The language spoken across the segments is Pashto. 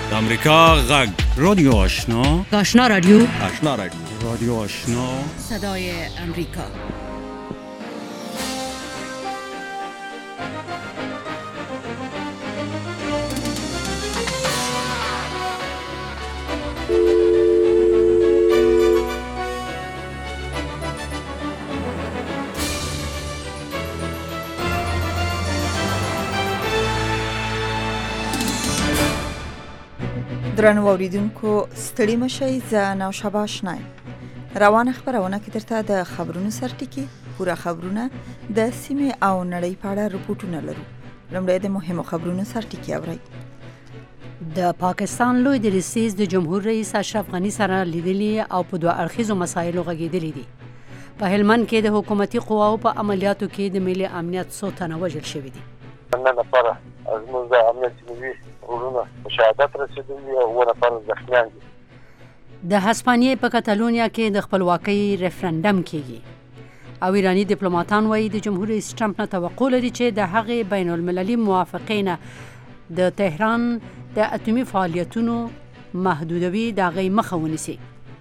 د امریکا غږ رادیو آشنا، آشنا رادیو، آشنا رادیو، رادیو آشنا، صدای امریکا. درنو اوریدونکو ستړي مشئ، زه نوشابه آشنا یم. روانه خبرونه کې درته د خبرونو سرټکی پوره خبرونه د سیمې او نړۍ په اړه رپورټونه لرو. لومړی د مهمو خبرونو سرټکی اورئ. د پاکستان لوی درسیز د جمهور رئیس اشرف غنی سره لیدلي او په دوه اړخیزو مسایلو غږېدلي دي. په هلمند کې د حکومتي قواو په عملیاتو کې د ملي امنیت 100 تنه وژل شوي دي. نن لپاره زموږ د امنیت سیموي ورونه شهادت رسېدلي او 9 نفر زخمیان دي. د هسپانیې په کاتالونیا کې د خپلواکۍ ریفرنډم کېږي او ایرانی ډیپلوماټان وایي د جمهور رئیس ټرمپ نه توقع لري چې د هغې بین المللي موافقې نه د تهران د اټومي فعالیتونو محدودوي د هغې مخه ونیسي.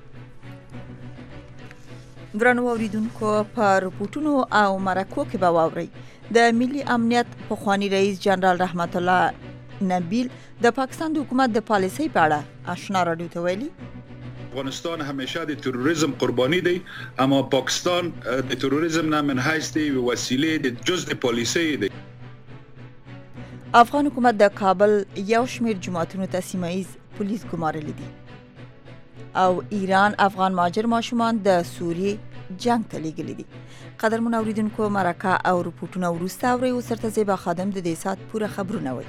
درنو اوریدونکو په رپورټونو او مرکو کې به واورئ د ملي امنیت پخوانی رئیس جنرال رحمت الله نبیل د پاکستان د حکومت د پالیسۍ په اړه آشنا رادیو ته ویلي. افغانستان همیشه د تروریسم قربانی دی، اما پاکستان د تروریسم نه منحیث دی، وسیله د جز د پالیسۍ دی. افغان حکومت د کابل یو شمېر جماعتونو ته سیمه ایز پولیس ګمارلي دي او ایران افغان مهاجر ماشومان د سوریې جنگ ته لیږلي دي. قدرمن اوریدونکو مرکه او رپورټونه وروسته اورئ. اوس درته زیبا خادم د دې ساعت پوره خبرونه وایي.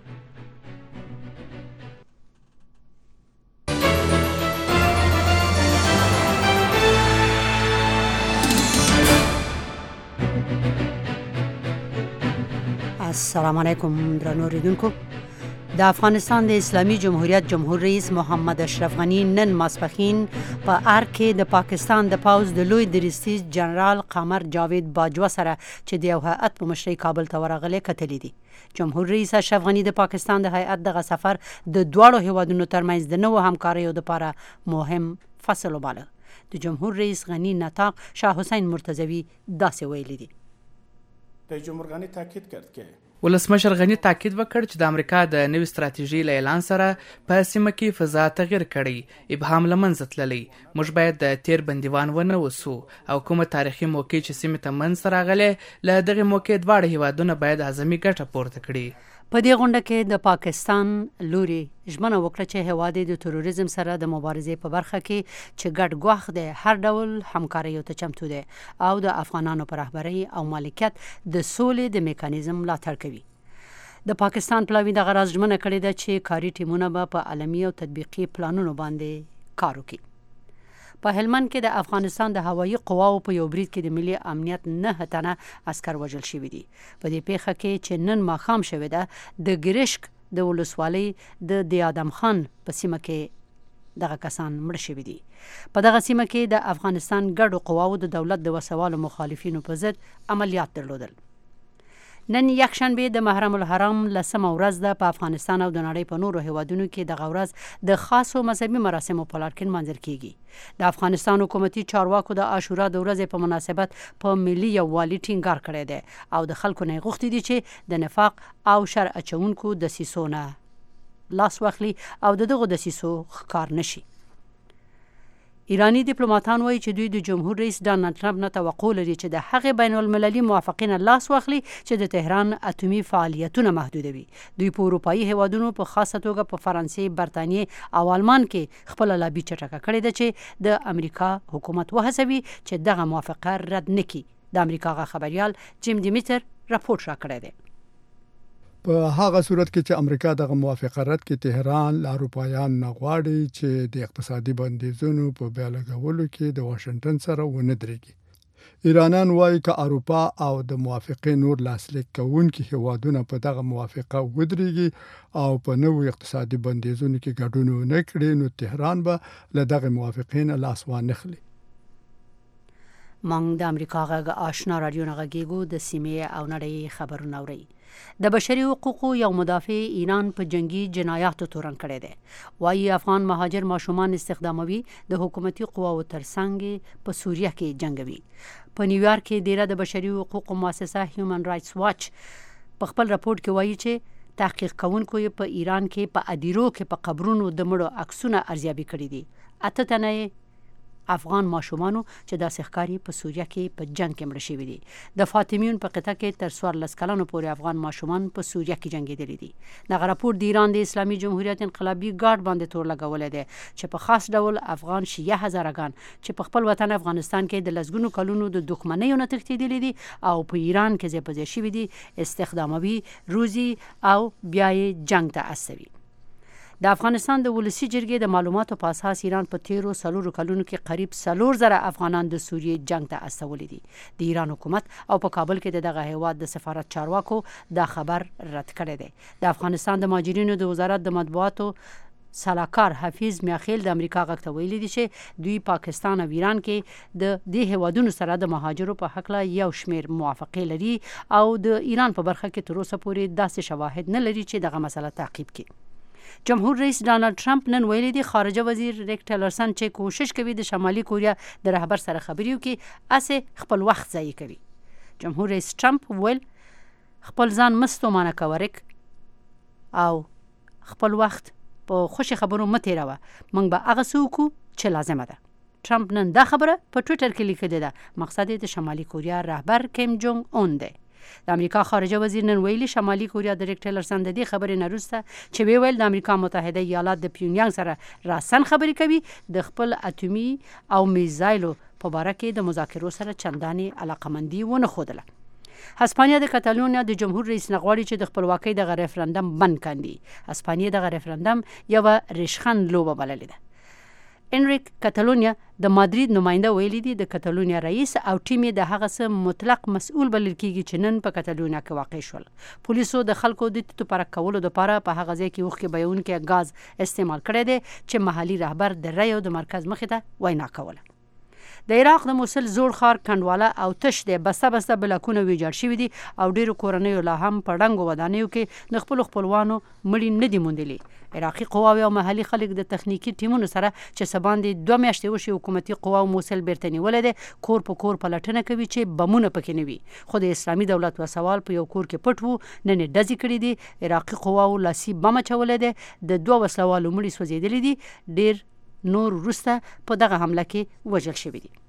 السلام علیکم درنو اوریدونکو. د افغانستان د اسلامي جمهوریت جمهور رئیس محمد اشرف غنی نن ماسپښین په ار کې د پاکستان د پوځ د لوی درسیز جنرال قمر جاوید باجوه سره چې د یو هیئت په مشرۍ کابل ته ورغلی کتلي دي. جمهور رئیس اشرف غنی د پاکستان د هیئت دغه سفر د دواړو هیوادونو ترمنځ د نوو همکاریو لپاره مهم فصل وباله. د جمهور رئیس غنی نطاق شاه حسین مرتضوی داسې ویلي دي. جمهور غنی تاکید کرد که ولسمشر غنی تاکید وکړ چې د امریکا د نوې ستراتیژۍ له اعلان سره په سیمه کې فضا تغیر کړی، ابهام له منځه تللی. موږ باید د تیر بندیوان ونه وسو او کومه تاریخي موقع چې سیمې ته منځته راغلی له دغې موقع دواړه هیوادونه باید اعظمي ګټه پورته کړي. په دې غونډه کې د پاکستان لوري ژمنه وکړه چې هیواد د تروریزم سره د مبارزې په برخه کې چې ګډ ګواښ دی هر ډول همکاریو ته چمتو دی او د افغانانو په رهبرۍ او مالکیت د سولې د میکانیزم ملاتړ کوي. د پاکستان پلاوي دغه راز ژمنه کړې ده چې کاري ټیمونه به په عالمي او تطبیقي پلانونو باندې کار وکړي. په هلمند کې د افغانستان د هوایي قواو په یو برید کې د ملي امنیت 9 تنه عسکر وژل شوي دي. په دې پیښه کې چې نن ماښام شوې ده د ګریشک د ولسوالۍ د آدم خان په سیمه کې دغه کسان مړ شوي دي. په دغه سیمه کې د افغانستان ګډو قواو د دولت د وسوالو مخالفینو په ضد عملیات درلودل. نن یکشنبه د محرم الحرام 10مه ورځ ده. په افغانستان او د نړۍ په نورو هیوادونو کې دغه ورځ د خاصو مذهبي مراسمو په لړ کې نمانځل کیږي. د افغانستان حکومتي چارواکو د عاشورا د ورځې په مناسبت په ملي یووالي ټینګار کړی دی او د خلکو نه غوښتي دي چې د نفاق او شر اچونکو دسیسو نه لاس واخلي او دغه دسیسو ښکار نشي. ایرانی ډیپلوماټان وایي چې دوی د جمهور رئیس ډانلډ ټرمپ نه توقع لري چې د هغې بین المللي موافقې نه لاس واخلي چې د تهران اټومي فعالیتونه محدودوي. دوی په اروپایي هیوادونو په خاصه توګه په فرانسې، برطانیې او آلمان کې خپله لابي چټکه کړې ده چې د امریکا حکومت وهڅوي چې دغه موافقه رد نه کړي. د امریکا خبریال جیم دیمیتر راپورټ راکړی دی. په هغه صورت کې چې امریکا دغه موافقه رد کړي، تهران له اروپایان نه غواړي چې د اقتصادي بندیزونو په بیا لګولو کې د واشنگټن سره ونه درېږي. ایرانیان وایي چې اروپا او د موافقې نور لاسلیک کوونکي هیوادونه په دغه موافقه ودرېږي او په نوو اقتصادي بندیزونو کې ګډون ونه کړي، نو تهران به له دغه موافقې نه لاس وانخلي. مونږ د امریکا غږ آشنا رادیو نه غږیږو. د سیمې او نړۍ خبرونه اورئ. د بشري حقوقو یو مدافع ایران په جنگي جنایاتو تورن کړی دی. وايي افغان مهاجر ماشومان استخداموي، د حکومتي قواو ترڅنګ په سوریه کې جنگوي. په نیویارک کې ډیره د بشري حقوقو مؤسسه هیومن رائټس واچ په خپل راپور کې وایي چې تحقیق کوونکو په ایران کې په ادیرو کې په قبرونو د مړو عکسونه ارزیابي کړي دي. 8 تنه افغان ماشومانو چې داسې ښکاري په سوریه کې په جنگ کې مړه شوي دي. د فاطمیون په قطعه کې تر 14 کلونو پورې افغان ماشومان په سوریه کې جنګېدلي دي. دغه راپور د ایران د اسلامي جمهوریت انقلابي ګارد باندې تور لګولی دی چې په خاص ډول افغان شیعه هزارهګان چې په خپل وطن افغانستان کې د لسګونو کلونو د دښمنیو نه تښتېدلي دي او په ایران کې ځای په ځای شوي دي، استخداموي، روزي او بیا یې جنگ ته استوي. د افغانستان د ولسی جرګې د معلوماتو په اساس ایران په 13 کلونو کې قریب 4,000 افغانان د سوریې جنگ ته استولي دي. د ایران حکومت او په کابل کې دغه هیواد د سفارت چارواکو دا خبر رد کړی دی. د افغانستان د مهاجرینو د وزارت د مطبوعاتو سلاکار حفیظ میاخیل د امریکا غږ ته ویلي دي چې دوی پاکستان او ایران کې د دې هیوادونو سره د مهاجرو په حق لا یو شمیر موافقې لري او د ایران په برخه کې تر اوسه پورې داسې شواهد نه لري چې دغه مسله تعقیب کړي. جمهور رئیس ډانلډ ټرمپ نن ویلي دی خارجه وزیر ریک ټیلرسن چې کوشش کوي د شمالي کوریا د رهبر سره خبرې وکړي اسې خپل وخت ضایع کوي. جمهور رئیس ټرمپ ویل خپل ځان مستومانه کوریک او خپل وخت په خوشي خبرو متیروه، موږ به هغه څه وکړو چې لازمه ده. ټرمپ نن دا خبره په ټویټر کې لیکلې ده. مقصد یې د شمالي کوریا رهبر کیم جونګ اون دی. د امریکا خارجه وزیر نن ویلي شمالي کوریا د ریک ټیلرسن د دې خبرې نه وروسته چې ویل د امریکا متحده ایالات د پیونیانګ سره راسن خبرې کوي، د خپل اټومي او میزایلو په باره کې د مذاکرو سره چندانې علاقمندي ونه ښودله. هسپانیا د کاتالونیا د جمهور رئیس نه غواړي چې د خپلواکۍ دغه ریفرندم بند کړي. هسپانیا دغه ریفرندم یوه ریشخند لوبه بللې ده. انریک کاتالونیا د مادرید نماینده ویلي دي د کاتالونیا رئیس او ټیم د هغه څه مطلق مسؤل بلل کیږي چې نن په کاتالونیا کې واقع شول. پولیسو د خلکو د تیتو پرک کولو لپاره په هغه ځای کې وښکې بهونکی غاز استعمال کړی دی چې محلي رهبر د رای او د مرکز مخې ته وینا کوله. د عراق د موصل زوړ ښار کنډواله او تش دی، بسته بلاکونه ویجاړ شوي دي او ډیرو کورنیو لا هم په ړنګو ودانیو کې د خپلو خپلوانو مړي نه دي موندلي. عراقي قواوې او محلي خلک د تخنیکي ټیمونو سره چې څه باندې 2 میاشتې وشي حکومتي قواو موصل بیرته نیولی دی کور په کور پلټنه کوي چې بمونه پکې نه وي. خو د اسلامي دولت وسوال په یو کور کې پټ وو، نن یې ډزې کړي دي. عراقي قواو لاسي بم اچولی دی، د 2 وسلوالو مړي سوځېدلي دي، ډیر نور وروسته په دغه حمله کې وژل شوي دي.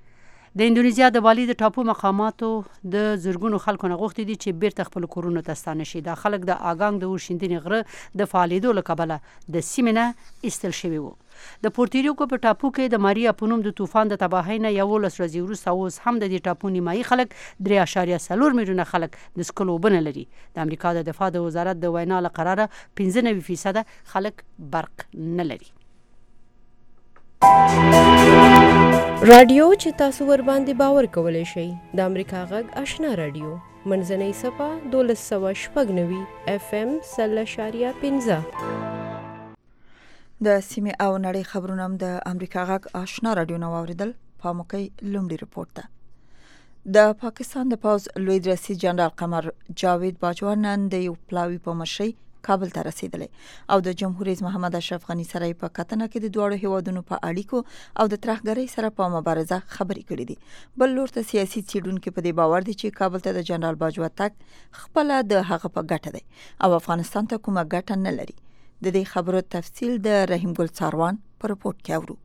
د اندونیزیا د بالي د ټاپو مقاماتو د زرګونو خلکو نه غوښتي دي چې بیرته خپل کورونو ته ستانه شي. دا خلک د آګانګ د اورشیندنې غره د فعالېدو له کبله د سیمې نه ایستل شوي وو. د پورتریکو په ټاپو کې د ماریا په نوم د طوفان د تباهۍ نه 11 ورځې وروسته اوس هم د دې ټاپو نیمایي خلک 3.4 میلیونه خلک د څښلو اوبه نه لري. د امریکا د دفاع د وزارت د وینا له قراره 95% خلک برق نه لري. رادیو چې تاسو ور باندې باور کولای شئ د امریکا غږ آشنا رادیو منځنۍ صفه 1290 FM 0.15 د سیمې او نړۍ خبرونه د امریکا غږ آشنا رادیو نو اوریدل. پاموکي لومړی رپورت ده. د پاکستان د پوز لوی رئیس جنرال قمر جاوید باجوا نن د یو پلاوی په مشرۍ کابل ته رسیدلی او د جمهور رئیس محمد اشرف غنی سره په کتنه کې د دوړو هیوادونو په اړیکو او د ترهګرۍ سره په مبارزه خبرې کړې دي. بل لور ته سیاسي څېړونکو په دې باور دي چې کابل ته د جنرال باجوا تګ خپل د هغه په ګټه دی او افغانستان ته کومه ګټه نه لري. د دې خبرو تفصیل د رحیم ګل څاروان په رپورت کې اورو.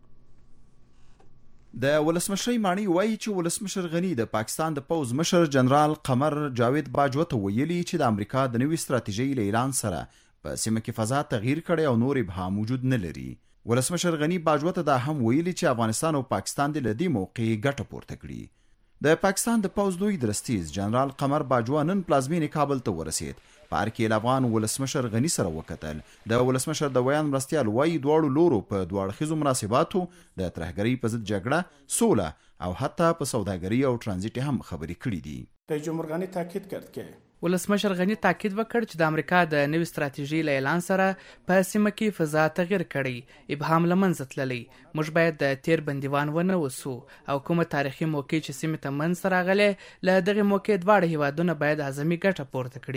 د ولسمشر مانی وایي چې ولسمشر غنی د پاکستان د پوز مشر جنرال قمر جاوید باجوا ته ویلي چې د امریکا د نوې ستراتیژۍ اعلان سره په سیمه کې فضا تغییر کړي او نور ابهام موجود نه لري. ولسمشر غنی باجوا ته دا هم ویلي چې افغانستان او پاکستان د لدی موقع ګټه پورته کړي. د پاکستان د پوز لوی درستیز جنرال قمر باجوا نن پلازمینې کابل ته ورسید. په ارکیل افغان ولسمشر غنی سره وکتل. د ولسمشر د ویان مرستیال وایي دواړو لورو په دواړخیزو مناسباتو د ترهګرۍ په ضد جګړه، سوله او حتی په سوداګرۍ او ترانزیت هم خبرې کړې دي. رئیس جمهور غنی تاکید کرد که ولسمشر غنی تاکید وکړ چې د امریکا د نوې ستراتیژۍ له اعلان سره په سیمه کې فضا تغیر کړی، ابهام له منځه تللی. موږ باید د تیر بندیوان ونه وسو او کومه تاریخي موقع چې سیمې ته منځته راغلی له دغې موقع دواړه هیوادونه باید اعظمي ګټه پورته کړي.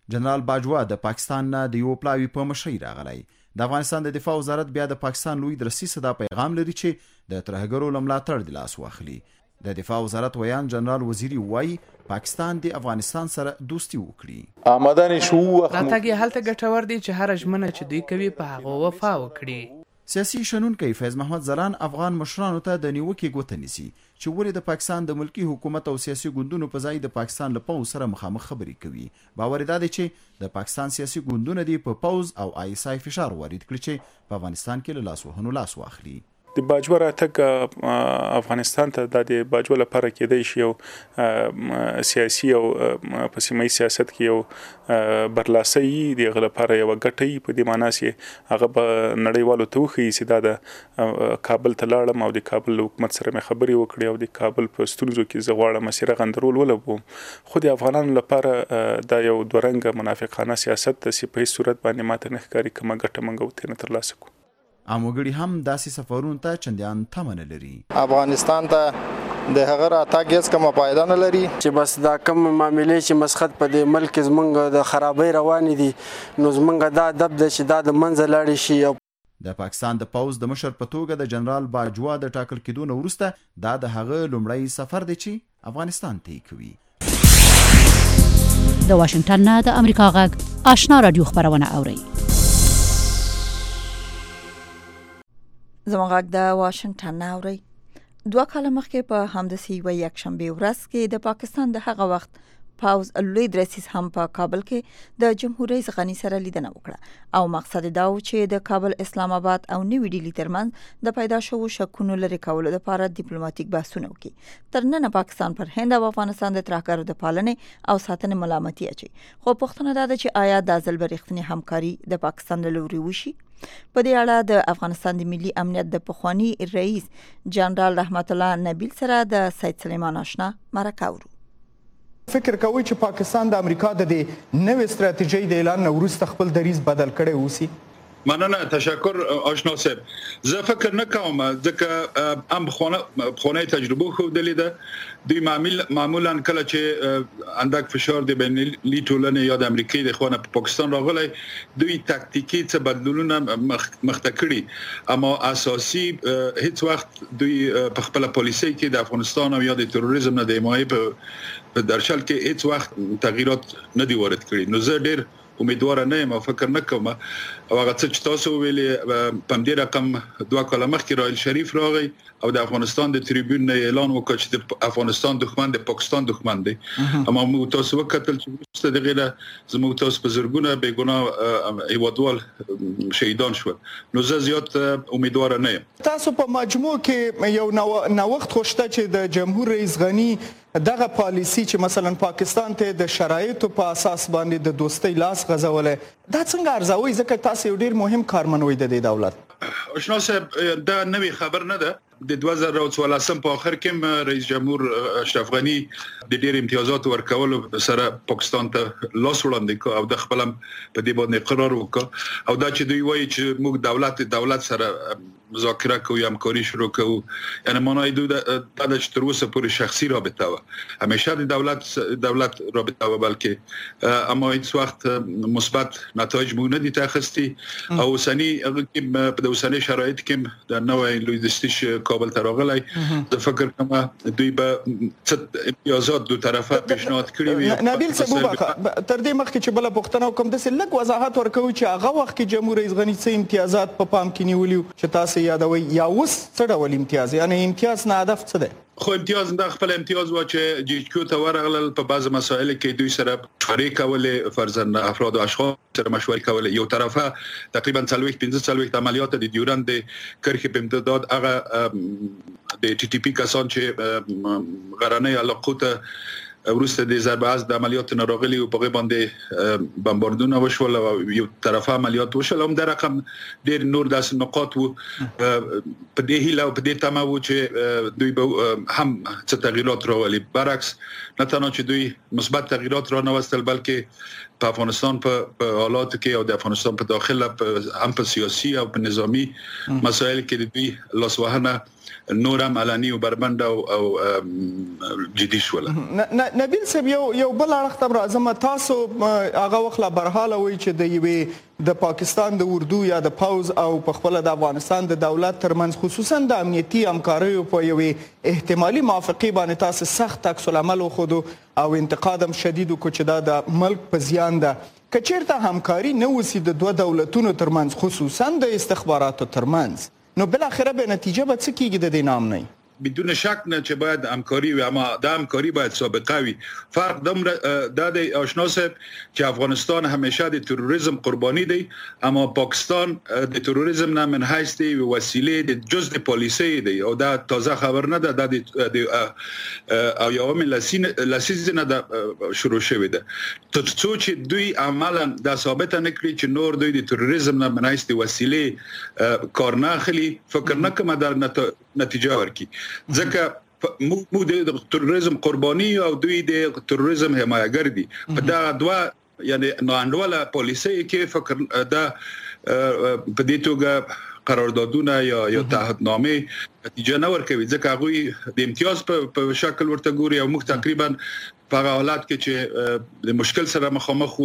جنرال باجوا د پاکستان نه د یو پلاوی په مشرۍ راغلی. د افغانستان د دفاع وزارت بیا د پاکستان لوی درسي صدا پیغام لري چې د ترهګرو له ملاتړ د لاس واخلي. د دفاع وزارت ویان جنرال وزیری وایي پاکستان د افغانستان سره دوستي وکړي. آمدن شو راتګ یې هلته ګټور دی چې هر ژمنه چې دوی کوي په هغه وفا وکړي. سیاسي شنونکی فیض محمد زلان افغان مشرانو ته د نیوکې ګوته نیسي چې ولې د پاکستان د ملکی حکومت او سیاسي ګوندونو په ځای د پاکستان له پوځ سره مخامخ خبرې کوي. باور دا دی چې د پاکستان سیاسي ګوندونه دي په پوځ او آیسای فشار وارد کړي چې په افغانستان کې له لاسوهنو لاس واخلي. د باجوه راتګ افغانستان ته د باجوه لپاره کېدای شي یو سیاسي او په سیمه سیاست کې یو برلاسي دی لپاره یو ګټي په دې معنی چې هغه په نړیوالو ته وخی چې دا د کابل ته لاړم او د کابل حکومت سره مې خبرې وکړې او د کابل په ستونزو کې زغواړه مسیره غندرول ولوم. خو د افغانانو لپاره دا یو دورنګ منافقانه سیاست د په صورت باندې ماته نه ښکاري کومه ګټه منګو ته ترلاسه کو. عاموګړي هم داسې سفرونو ته چندیان تمنه لري. افغانستان ته د هغه راتګ هیڅ کومه فایده نه لري چې بس دا کوم معاملې چې مسخت په دې ملک زمونږ د خرابۍ روانې دي نو زمونږ دا دب ده چې دا د منځه لاړې شي. د پاکستان د پوځ د مشر په توګه د جنرال باجوا د ټاکل کېدو نه وروسته دا د هغه لومړی سفر دی چې افغانستان ته کوي. د واشنگټن نه د امریکا غږ آشنا رادیو خبرونه اوري. زموږ غږ د واشنگټن نه اوري. 2 کاله مخکې په همداسې یوه یکشنبه ورځ کې د پاکستان د هغه وخت پوځ لوی درسیز هم په کابل کې د جمهور رئیس غنی سره لیدنه وکړه او مقصد دا و چې د کابل اسلام آباد او نوې ډیلی ترمنځ د پیدا شوو شکونو لري کولو لپاره ډیپلوماټیک بحثونه وکړي. تر نن پاکستان پر هند او افغانستان د ترهګرو د پالنې او ساتنې ملامتي اچي. خو پوښتنه دا ده چې آیا د ځلبرښتنی همکاري د پاکستان له لوري وشي؟ په دې اړه د افغانستان د ملي امنیت د پخوانی رئیس جنرال رحمت الله نبیل سره د سید سلیمان آشنا مرکه ورو. فکر کوي چې پاکستان د امریکا د نوې ستراتیژۍ د اعلان وروسته خپل دریځ بدل کړي اوسي؟ مننه، تشکر آشنا صاحب. زه فکر نه کوم ځکه ام بخونه تجربه خو دلیده دوی معمولا کله چې اندک فشار دی بین لی ټولنه یا د امریکای د خوانه په پاکستان راغلی دوی تاکتیکی څه بدلونونه مختکړي اما اساسي هیڅ وخت دوی په خپل پالیسي کې د افغانستان او یا د تروریزم نه د حمایت په درشل کې هیڅ وخت تغییرات نه دی وارد کړي. نو زه ډیر امیدوار نه یم او فکر نه کوم او هغه څه چې تاسو ویلي په دې رقم 2 کاله مخکې رائل شریف راغی او د افغانستان د تریبیون نه اعلان وکړ چې د افغانستان دښمن د پاکستان دښمن دی. اما موږ تاسو وکتل چې ست دغه زموږ تاسو په زرګونه بیګناه هیوادوال شهیدان شو. نو زه زیات امیدوار نه یم. تاسو په مجموع کې یو نوښت خوشته چې د جمهور رئیس غنی دغه پالیسی چې مثلا پاکستان ته د شرایطو په اساس باندې د دوستۍ لاس غځولې دا څنګه ارزوي ځکه تاسو ډیر مهم کارمنوي د دولت؟ آشنا صاحب دا نوې خبر نه ده. د 2014 په اخر کې رئیس جمهور اشرف غنی د ډیر امتیازات ورکول سره پاکستان ته لاس وړاندې کو او د خپل په دې باندې قرار وکړ او دا چې دوی وایي چې موږ دولت سره مذاکره کوو یا همکاري شروع کوو یعنی معنی دا چې تر اوسه پورې شخصي رابطه و همیشه د دولت رابطه و بلکې اما هیڅ وخت مثبت نتایج مو نه دي تخستی او سنی په اوسنۍ شرایط کې د نوې لوی دستیش کابل ته راغلی د فکر کوم دوی به امتیازات دو طرفه پیشنهاد کړی وي. نبیل صاحب تر دې مخکې چې بل پوښتنه وکم د لږ وضاحت ورکوي چې هغه وخت کې جمهور رئیس غنی څه امتیازات په پام کې نیولیو چې تاسو یادوي یا اوس څه ډول امتیاز یعنی امتیاز نه هدف څه دی؟ خو امتیاز د خپل امتیاز و چې جی کیو ته ورغلل په بعض مسایل کې دوی سره مشورې کولې فرضاً افراد او اشخاص سره مشورې کولې. یو طرفه تقریبا 45 عملیات د ډیورند کرخې په امتداد هغه د ټي ټي پی کسان چې غرانه علاقو ته ورسته د ضرباز د عملیات ناراغلی او په باندې بمباردونه وشول او یو طرفه عملیات وشول هم د رقم ډیر نور داس نقاط وو په دې هیله او په دې تمه وو چې دوی به هم څه تغییرات راولي برعکس نه تنها چې دوی مثبت تغییرات را نه وستل بلکې په افغانستان په حالات کې او د افغانستان په داخله هم په سیاسي او په نظامی مسایل کې د دوی لاسوهنه نورم علني او بربند او جدي شول. نبیل صاحب یو بل اړخ ته راځم، تاسو هغه وخت لا برحاله وی چې د یوې د پاکستان د اردو یا د پوز او په خپل د افغانستان د دولت ترمنځ خصوصا د امنیتي همکاریو په یوې احتمالي موافقه باندې تاسو سخت عکس العمل وخدو او انتقاد هم شدید وکړ چې دا د ملک په زیان ده. که چیرته همکاري نه وسی د دوه دولتونو ترمنځ خصوصا د استخباراتو ترمنځ، نو بل اخره به نتیجه به څه کیږي د دې نام نه؟ بدون شک نه چې باید همکاری وي، اما دا همکاری باید سابقه وي. فرق دا دی آشنا صاحب چې افغانستان همیشه د تروریسم قربانی دی، اما پاکستان د تروریسم نه من حیث دی وسیله د جز د پالیسی دی او دا تازه خبر نه ده، د او یوم لسیز نه ده شروع شوی ده. ترڅو چې دوی عملا دا ثابت نه کړي چې نور دوی د تروریسم نه من حیث د وسیله کار نه اخلي، فکر نه کوم در نتیجه ورکړي. ځکه مو د تروریسم قرباني او دوی د تروریسم حمایتګر دي. په دا دوه یعنی ناانډوله پالیسي کې فکر دا په دې توګه قراردادونه یا تعهدنامه نتیجه نه ورکوي، ځکه هغه د امتیاز په شکل ورته ګوري او موږ تقریبا په حالات کې چې د مشکل سره مخامخ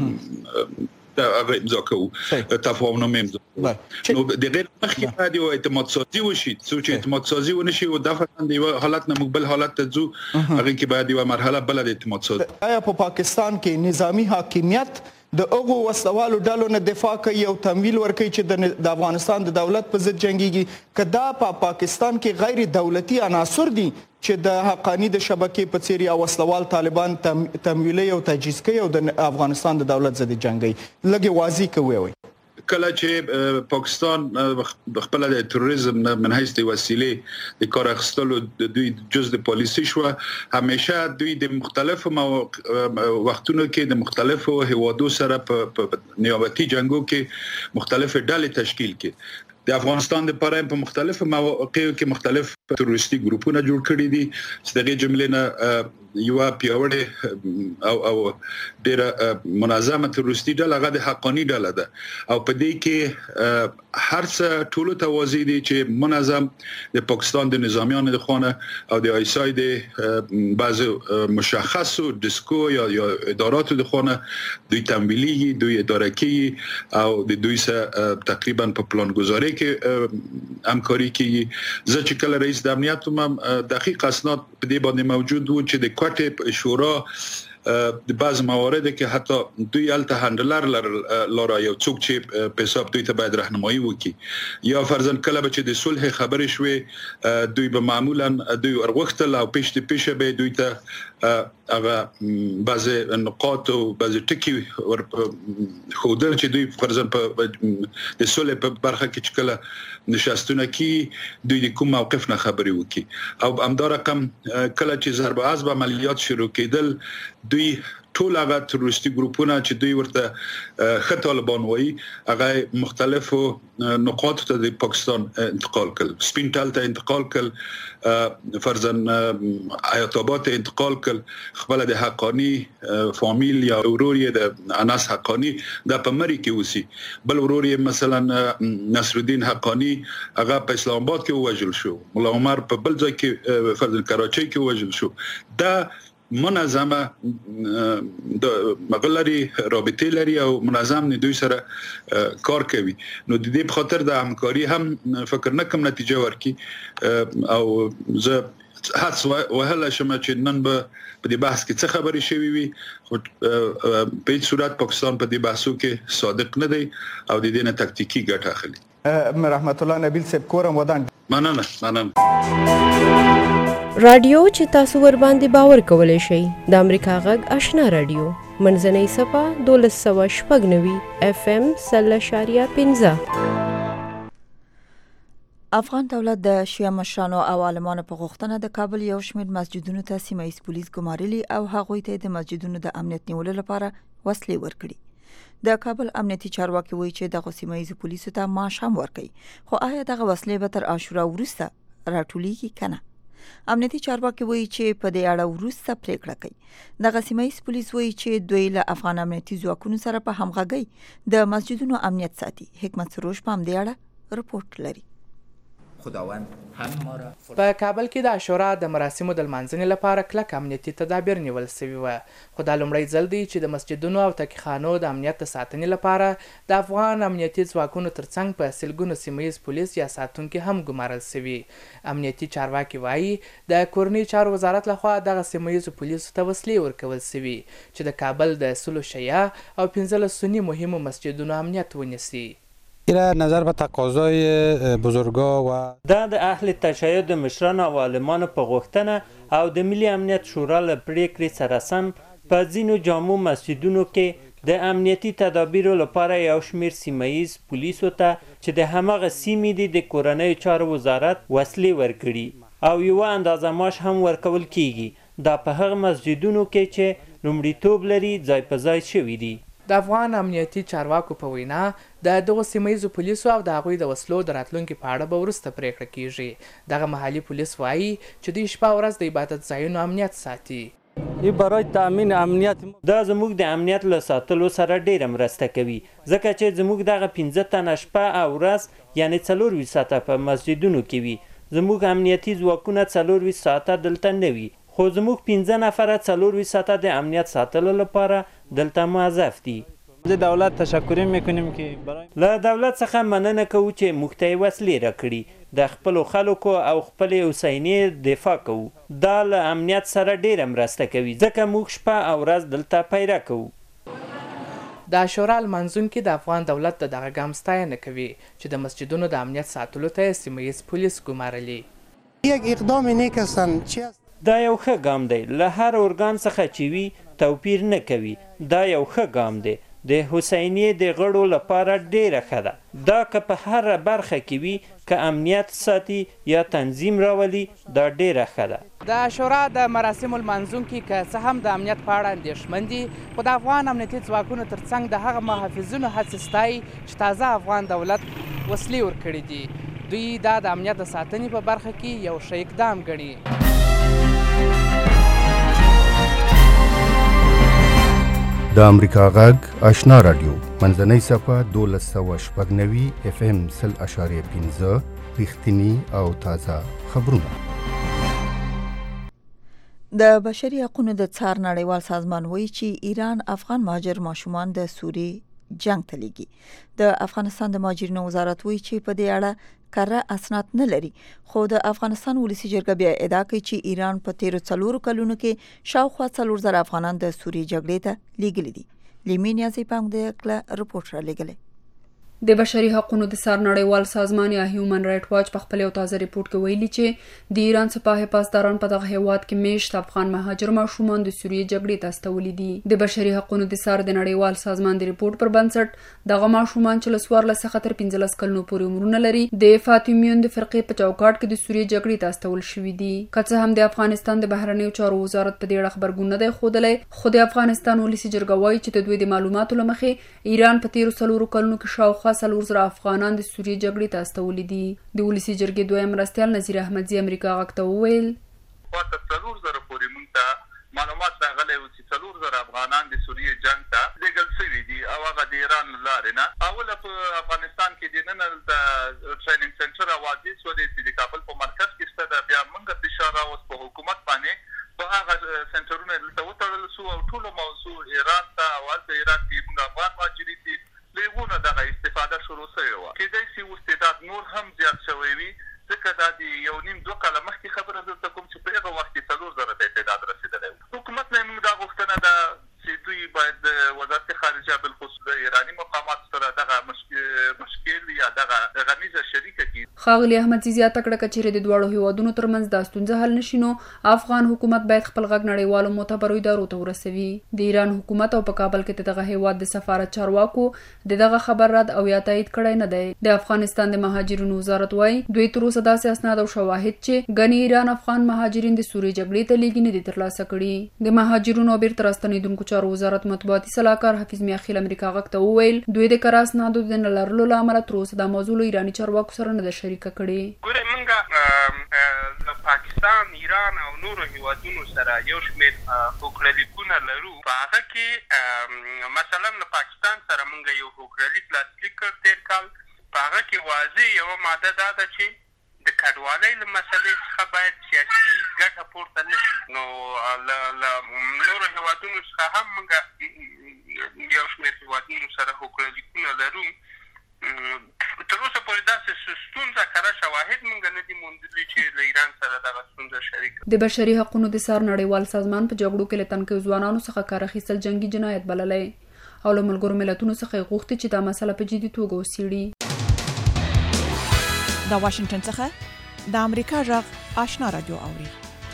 امضا کوو، تفاهم امضا کوو. نو د غیر مخکې باید یو اعتماد سازي وشي، چې اعتماد سازي ونشي او د یو حالت نه مقبل حالت ته ځو، هغه کې باید یو مرحله بل د اعتماد سازي. آیا په پاکستان کې نظامی حاکمیت د هغو وسوالو ډلو نه دفاع کوي او تمویل ورکوي چې د افغانستان د دولت په ضد جنگيږي، که دا په پاکستان کې غیر دولتي عناصر دي چې د حقانی د شبکې په څیر یا وسلوال طالبان تمویلي او تجهیز کوي او د افغانستان د دولت ضد جنگي؟ لږه واضح کوي کله چې پاکستان خپل د تروریسم من حیث د وسیله د کار اخیستلو د دوی جز د پالیسی شو، همیشه دوی د مختلفو وختونو کې د مختلفو هوادو سره په نیابتي جنگو کې مختلف ډلې تشکیل کې. د افغانستان لپاره په مختلفو مواقعو کې مختلف تروریستي ګروپونه جوړ کړي دي چې دغه جملې نه یو پیاوړی او ډېر منظمه تروریستي ډله هغه د حقانی ډله ده او په دې کې هر څه ټولو توازی دي چې منظم د پاکستان د نظامیانو د خونه او د آیسای د بعض مشخصو ډیسکو یا اداراتو د خونه دوی تمویلي، دوی اداره کوي او د دوی سره تقریبا په پلان گذاری کې همکاري کوي. زه چې کله رئیس د امنیت هم دقیق اسناد په دې باندې موجود وو چې د کوټې شورا د بعض موارد کې حتی دوی الته هندلر لاره یو څوک چې په حساب دوی ته باید راهنمایي وکړي یا فرضاً کله چې د صلح خبرې شوې دوی به معمولا دوی ورغختل او پیش به دوی ته هغه بعض نقاط او بعض ټکي خودل چې دوی فرضاً په د صلح په برخه کې کله نشستونه کې دوی د کوم موقف نه خبري وکړي او همدا رقم کله چې ضرب عزب عملیات شروع کېدل دوی ټول هغه تروریستي ګروپونه چې دوی ورته خط طالبان وایي هغه مختلفو نقاط ته د پاکستان انتقال کړل، سپینټال ته انتقال کړل، فرضاً حیات آباد ته انتقال کړل، خپل د حقانی فامیل یا ورور یې د انس حقانی د پمری کې وسی، بل ورور یې مثلا نصر الدین حقانی هغه په اسلام آباد کې وژل شو، مولا عمر په بل ځای کې فرضاً کراچۍ کې وژل شو. دا منظمه د مغلري رابطه لري او منظم نه دوی سره کار کوي. نو د دې په خاطر د همکاري هم فکر نه کوم نتیجه ورکي او زه هڅه وهله شم چې نن به په دې بحث کې څه خبرې شوي وي، خو په هیڅ صورت پاکستان په دې بحثو کې صادق نه دی او د دې نه تکتیکی ګټه اخلي. رحمت الله نبیل صاحب کورم ودان مننه. رادیو چې تاسو ور باندې باور کولای شئ د امریکا غږ آشنا رادیو منځنۍ صفه 1290 FM 0.15. افغان دولت د شیعه مشرانو او عالمانو په غوښتنه د کابل یو شمېر مسجدونو ته سیمه ییز پولیس ګمارلي او هغوی ته د مسجدونو د امنیت نیولو لپاره وسلې ورکړي. د کابل امنیتي چارواکي وایي چې د سیمه ییز پولیسو ته معاش هم ورکړي، خو آیا دغه وسلې به تر عاشورا وروسته راټولیږي کنه؟ امنیتي چارواکي وایي چې په دې اړه وروسته پریکړه کوي. دغه سیمه ییز پولیس وایي چې دوی له افغان امنیتي ځواکونو سره په همغږۍ د مسجدونو امنیت ساتي. حکمت سروش په همدې اړه رپورټ لري. خداوند هم ما را په کابل کې د عاشورا د مراسمو د لمانځنې لپاره کلک امنیتي تدابیر نیول سوي وو، خو دا لومړی ځل دی چې د مسجدونو او تکیخانو د امنیت د ساتنې لپاره د افغان امنیتي ځواکونو ترڅنګ په سلګونو سیمه ییز پولیس یا ساتونکي هم ګمارل سوي. امنیتي چارواکي وایي د کورنۍ چارو وزارت لخوا دغه سیمه ییزو پولیسو ته وسلې ورکول سوي چې د کابل د سلو شیعه او 15 سنی مهمو مسجدونو امنیت ونیسي. ایره نظر به تقاضای بزرگا و دا د اهل تشیع د مشرانو او عالمانو په غوښتنه او د ملي امنیت شورا له پریکړې سره سم په ځینو جامع مسجدونو کې د امنیتي تدابیرو لپاره یو شمیر سیمه ییز پولیسو ته چې د همغه سیمې دي د کورنیو چارو وزارت وسلې ورکړي او یوه اندازه معاش هم ورکول کیږي. دا په هغه مسجدونو کې چې لومړیتوب لري ځای په ځای شوي دي. د افغان امنیتي چارواکو په وینا د دغو سیمه ییزو پولیسو او د هغوی د وسلو د راتلونکي په اړه به وروسته پریکړه کیږي. دغه محلي پولیس وایي چې دوی شپه ورځ د عبادت ځایونو امنیت ساتي. برای تامین امنیت دا زموږ د امنیت له ساتلو سره ډیره مرسته کوي، ځکه چې زموږ دغه 15 تنه شپه او ورځ یعنی 24 ساعته په مسجدونو کې وي. زموږ امنیتي ځواکونه 24 ساعته دلته نه وي، خو زموږ 15 نفره 24 ساعته د امنیت ساتلو لپاره دلته موظف دي. د دولت تشکر میکنیم که برای له دولت څخه مننه کوو چې موږ ته وسلې راکړي، د خپلو خلکو او خپلې اوسینې دفاع کوو. دا له امنیت سره ډیره مرسته کوي، ځکه موږ شپه او ورځ دلته پیره کوو. د عاشورا لمانځونکي د افغان دولت د دغه ګام ستاینه کوي چې د مسجدونو د امنیت ساتلو ته سیمه ییز پولیس ګمارلي. یک اقدام نیک هستند. دا یو ښه ګام دی، له هر ارګان څخه چې وي توپیر نه کوي. دا یو ښه ګام دی، د حسینیې د غړو لپاره ډیره ښه ده. دا که په هر برخه کې وي، که امنیت ساتي یا تنظیم راولي، دا ډیره ښه ده. د عاشورا د مراسمو لمانځونکي که څه هم د امنیت په اړه اندېښمن دي، خو د افغان امنیتي ځواکونو ترڅنګ د هغه محافظینو هڅې ستایي چې تازه افغان دولت وسلې ورکړي دي. دوی دا د امنیت د ساتنې په برخه کې یو ښه اقدام ګڼي. د امریکا غږ آشنا رادیو منځنۍ صفحه 1290 FM 0.5 رښتینی او تازه خبرونه. د بشري حقوقو د څار نړیوال سازمان وایي چې ایران افغان مهاجر ماشومان د سوریې جنگ ته لیږي. د افغانستان د مهاجرینو وزارت وایي چې په دې اړه کره اسناد نه لري، خو د افغانستان ولسی جرګه بیا ادعا کوي چې ایران په 13 کلونو کې شاوخوا 4000 افغانان د سوریې جګړې ته لیږلي دي. لیمینیا زیپنګ د کله رپورټ را لګلې. د بشري حقوقو د څار نړیوال سازمان یا هیومن رائټ واچ په خپل یو تازه ریپورت کې ویلي چې د ایران سپاه پاسداران په دغه هیواد کې میشت افغان مهاجر ماشومان د سوریې جګړې ته استولي دي. د بشري حقوقو د څار د نړیوال سازمان د ریپورت پر بنسټ دغه ماشومان چې له 14 څخه تر 15 کلونو پورې عمرونه لري د فاطمیون د فرقې په چوکاټ کې د سوریې جګړې ته استول شوي دي. که څه هم د افغانستان د بهرنیو چارو وزارت په دې اړه خبرګون نه دی ښودلی، خو د افغانستان ولسی جرګه وایي چې د دوی د معلوماتو له مخې ایران په 13 کلونو کې شاوخوا 4000 افغانان د سوریې جګړې ته استولي دي. د ولسی جرګې دویم مرستیال نذیر احمدزي امریکا غږ ته وویل واته 4000 پورې مونږ ته معلومات راغلي و چې 4000 افغانان د سوریې جنگ ته لېږل شوي دي او هغه د ایران لارې نه. اوله په افغانستان کې د نن د ټریننګ سنټر اوازې سولې چې د کابل په مرکز کې شته، بیا موږ فشار راوست په حکومت باندې په هغه سنټرونه دلته وتړل شو او ټول موضوع ایران ته او د ایران کې موږ افغان مهاجرین دي لېغونه دغه استفاده شروع شوې وه. کېدای شي اوس تعداد نور هم زیات شوی وي، ځکه دا د 1.5-2 کاله مخکې خبره درته کوم چې په هغه وخت کې 4000 ته تعداد رسېدلی و. حکومت نه موږ دا غوښتنه ده چې دوی باید د وزارت خارجه بالخصوص د ایراني مقامات سره دغه مشکل یا دغه غمیزه شریکه کړي. ښاغلي احمدزي زیاته کړه که چیرې د دواړو هیوادونو ترمنځ دا ستونزه حل نشي، نو افغان حکومت باید خپل غږ نړیوالو معتبرو ادارو ته ورسوي. د ایران حکومت او په کابل کې دغه هیواد د سفارت چارواکو دغه خبر رد او یا تایید کړی نه دی. د افغانستان د مهاجرینو وزارت وایي دوی تر اوسه داسې اسناد او شواهد چې ګڼې ایران افغان مهاجرین د سوریې جګړې ته لیږي نه دي ترلاسه کړي. د مهاجرینو او بیرته راستنېدونکو چارو وزارت مطبوعاتي سلاکار حفیظ میاخیل امریکا غږ ته وویل دوی د کره اسنادو د نه لرلو له امله تر اوسه دا موضوع له ایراني چارواکو سره نه ده شریکه کړې. ګورئ موږ له پاکستان، ایران او نورو هیوادونو سره یو شمېر هوکړلیکونه لرو. په هغه کې مثلا له پاکستان سره موږ یو هوکړلیک لاسلیک کړ تېر کال. په هغه کې واضح یوه ماده دا ده چې د کډوالۍ له مسلې څخه باید سیاسي ګټه پورته نه شي. نو له نورو هېوادونو څخه هم موږ یو شمېر هېوادونو سره حقوقلیکونه لرو. تر اوسه پورې داسې ستونزه کره شواهد موږ نه دي موندلي چې له ایران سره دغه ستونزه شریک. د بشري حقوقو د څار نړیوال سازمان په جګړو کې له تنکیو ځوانانو څخه کار اخیستل جنگي جنایت بللی او له ملګرو ملتونو څخه یې غوښتي چې دا مسله په جدي توګه وڅېړي. د واشنگټن څخه د امریکا غږ آشنا رادیو اوري.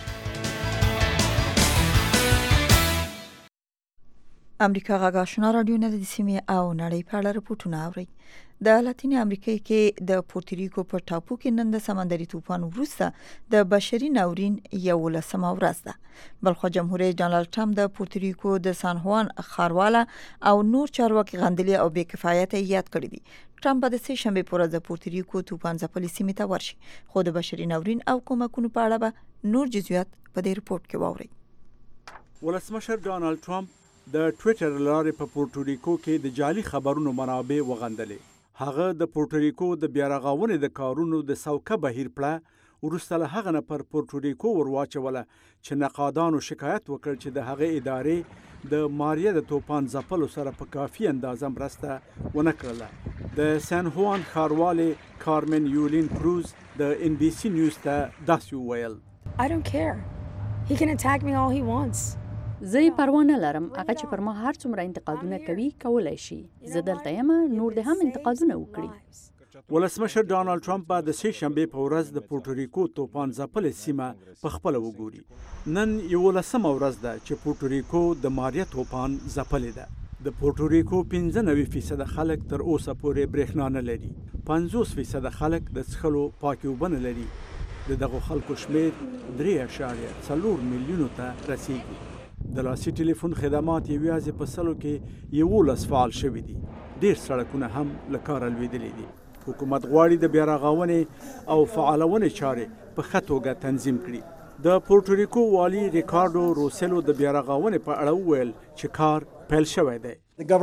امریکا غږ آشنا رادیو نه د سیمې او نړۍ په اړه راپورټونه اوري. د لاتین امریکا کې د پورتریکو په ټاپو کې نن د سمندري طوفان وروسته د بشري ناورین 11مه ورځ ده. بلخو جمهوریت ډانلډ ټرمپ د پورتریکو د سان خوان ښارواله او نور چارواکي غندلي او بې کفایته یاد کړی دي. ټرمپ د سه شنبه پر ورځ د پورتریکو طوفان ځپلې سیمې ته ورشي، خو د بشري ناورین او کومکونو په اړه به نور جزئیات په دې رپورت کې واوري. ولسمشر ډانلډ ټرمپ د ټوئیټر لارې په پورتریکو کې د جعلي خبرونو منابع وغندلې. هغه د پورتریکو د بیارغونې د کارونو د سوکه بهیر پړه وروسته له هغه نه پر پورتریکو ورواچوله چې نقادانو شکایت وکړ چې د هغه ادارې د ماریا د طوفان ځپلو سره په کافي اندازه مرسته ونه کړله. د سان خوان ښاروالې کارمن یولین کروز د ان بي سي نیوز ته داسې وویل: I don't care. He can attack me all he wants. زه یې پروا نه لرم، هغه چې پر ما هر څومره انتقادونه کوي کولای شي. زه دلته یم، نور دې هم انتقادونه وکړي. ولسمشر ډانلډ ټرمپ به د سه شنبه په ورځ د پورتریکو طوفان ځپلې سیمه په خپل وګوري. نن 11مه ورځ ده چې پورتریکو د ماریا طوفان ځپلې ده. د پورتریکو 95% خلک تر اوسه پورې برېښنا نه لري. 50% خلک د څښلو پاکې اوبه نه لري. د دغو خلکو شمېر 3.4 میلیونو ته رسیږي. د لاسي ټلیفون خدمات یوازې په سلو کې 11 فعال شوي دي. ډېر سړکونه هم له کاره لوېدلي دي. حکومت غواړي د بیارغونې او فعالونې چارې په ښه توګه تنظیم کړي. د پورتریکو والي ریکارډو روسلو د بیارغونې په اړه وویل چې کار پیل شوی دی.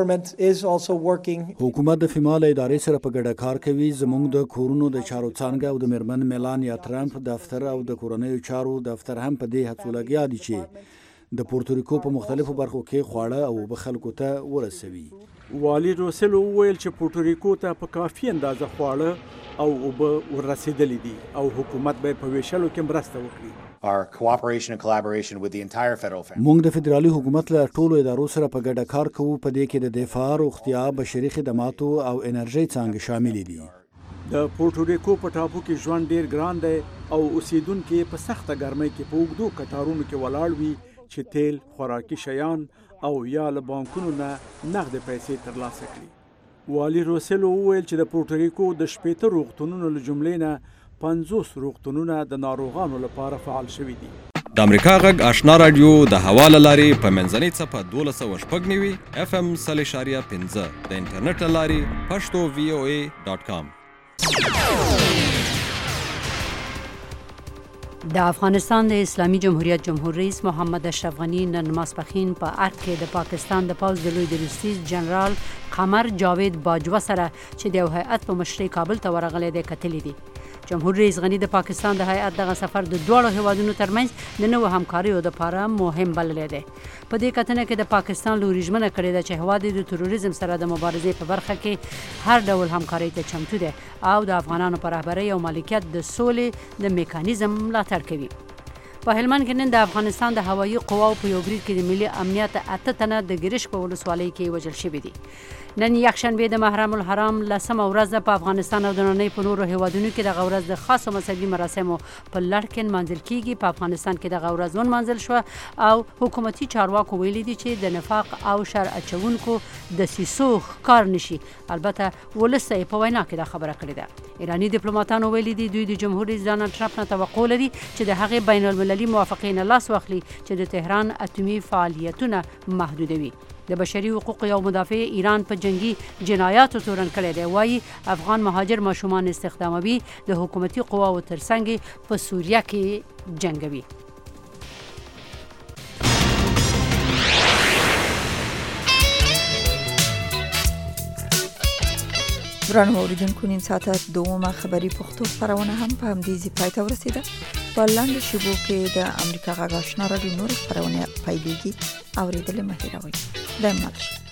حکومت د فیمال ادارې سره په ګډه کار کوي. زموږ د کورونو د چارو څانګه او د میرمن میلانیا ټرمپ دفتر او د کورنیو چارو دفتر هم په دې هڅو لګیا دي چې د پورتریکو په مختلفو برخو کې خواړه او اوبه خلکو ته ورسوي. والي روسلو وویل چې پورتریکو ته په کافي اندازه خواړه او اوبه ورسېدلې دي او حکومت به په ویشلو کې مرسته وکړي. موږ د فدرالي حکومت له ټولو ادارو سره په ګډه کار کوو. په دې کې د دفاع، روغتیا، بشري خدماتو او انرژي څانګې شامل دي. د پورتریکو په ټاپو کې ژوند ډیر ګران دی او اوسیدونکو په سخته ګرمۍ کې په اوږدو کټارونو کې ولاړ وي چې تیل، خوراکي شیان او یا له بانکونو نه نغد پیسې ترلاسه کړي. والي روسلو وویل چې د پورتریکو د 80 روغتونونو له جملې نه 50 روغتونونه د ناروغانو لپاره فعال شوي دي. د امریکا غږ آشنا رادیو د هوا له لارې په منځنۍ څپه 12.9 FM 0.5 د انټرنیټ له لارې pashto.voa.com. د افغانستان د اسلامي جمهوریت جمهور رئیس محمد اشرف غنی نن ماسپښین په ارګ کې د پاکستان د پوځ د لوی درستیز جنرال قمر جاوید باجوه سره چې د یو هیئت په مشرۍ کابل ته ورغلی دی کتلي دي. جمهور رئیس غنی د پاکستان د هیئت دغه سفر د دواړو هیوادونو ترمنځ د نوو همکاریو لپاره مهم بللی دی. په دې کتنه کې د پاکستان لوري ژمنه کړې ده چې هیواد د تروریزم سره د مبارزې په برخه کې هر ډول همکارۍ ته چمتو دی او د افغانانو په رهبرۍ او مالکیت د سولې د میکانیزم ملاتړ کوي. په هلمند کې نن د افغانستان د هوایي قواو په یو برید کې د ملي امنیت 8 تنه د ګرشک په ولسوالۍ کې وژل شوي دي. نن یکشنبه د محرم الحرام 10مه ورځ په افغانستان او د نړۍ په نورو هیوادونو کې د غورز د خاصو مذهبي مراسمو په لړ کې منځل کیږي. په افغانستان کې د غورز منځل شو او حکومتي چارواکو ویلي دي چې د نفاق او شر اچونکو د سیسو کار نشي. البته ولسته په وینا کې دا خبره کړې ده. ایرانی ډیپلوماټانو ویلي دي دوی د جمهور رئیس ډانلډ ټرمپ نه توقع لري چې د هغې بین المللي موافقې نه لاس واخلي چې د تهران اټومي فعالیتونه محدودوي. د بشري حقوقو یو مدافع ایران په جنگي جنایاتو تورن کړی دی. وایي افغان مهاجر ماشومان استخداموي، د حکومتي قواو ترڅنګ په سوریه کې جنگوي. درنو اوریدونکو نیم ساعته دومه خبری پښتو خبرونه هم په همدې ځای پای ته ورسیده. په لاندې شیبو کې د امریکا غږ آشنا رادیو نور خبرونه پیلېږي. اوریدل مه هېروئ. د امن